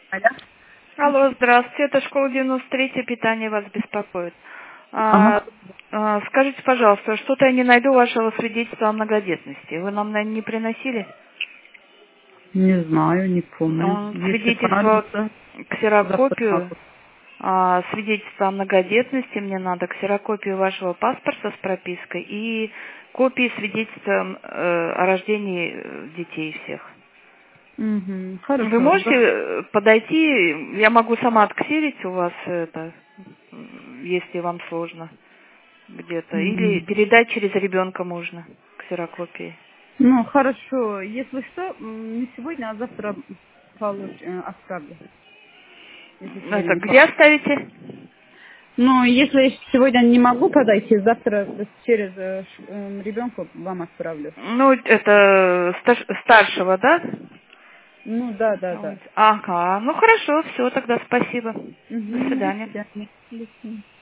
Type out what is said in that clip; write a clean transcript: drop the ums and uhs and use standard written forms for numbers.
Алло. Алло, здравствуйте, это школа 93, питание вас беспокоит. Ага. Скажите, пожалуйста, что-то я не найду вашего свидетельства о многодетности. Вы нам, наверное, не приносили? Не знаю, не помню. Если Свидетельство, понадобится, завтра ксерокопию, могу. свидетельство о многодетности, мне надо ксерокопию вашего паспорта с пропиской и копии свидетельства о рождении детей всех. Угу. Вы Хорошо. можете подойти, я могу сама отксерить у вас это, если вам сложно где-то, или Мгм. передать через ребенка можно ксерокопии. Ну, хорошо. Если что, не сегодня, а завтра отправлю. Если сегодня Это не где получится. оставите? Ну, если сегодня не могу подойти, завтра через ребенка вам отправлю. Ну, это старшего, да? Ну, да, да, да. Ага, ну хорошо, все, тогда спасибо. До Угу. До свидания. свидания. До свидания.